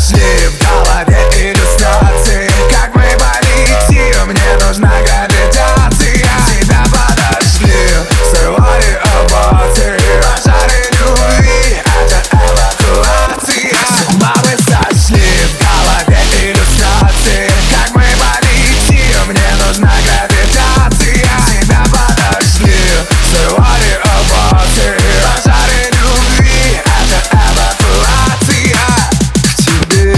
сошли в голове иллюстрации. Как мы полетим, мне нужна гравитация. Тебя подошли, сорвали оботы. Пожары любви, это эвакуация. С ума мы сошли в голове иллюстрации. Как мы полетим, мне нужна гравитация. Тебя подошли, сорвали оботы. Пожары любви, это эвакуация. К тебе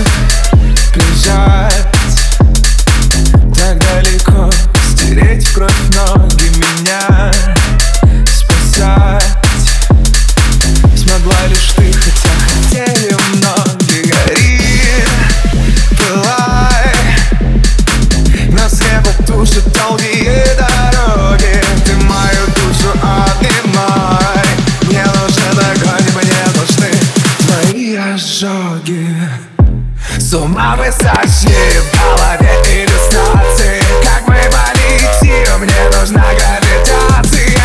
бежать так далеко, стереть в кровь ноги, меня спасать смогла лишь ты, хотя хотели многие. Гори, пылай, нас небо тушит долгие дороги. Ты мою душу обнимай. Мне нужен огонь, мне нужны твои ожоги. С ума мы сошли в голове иллюстрации. Как мы полетим, мне нужна гравитация.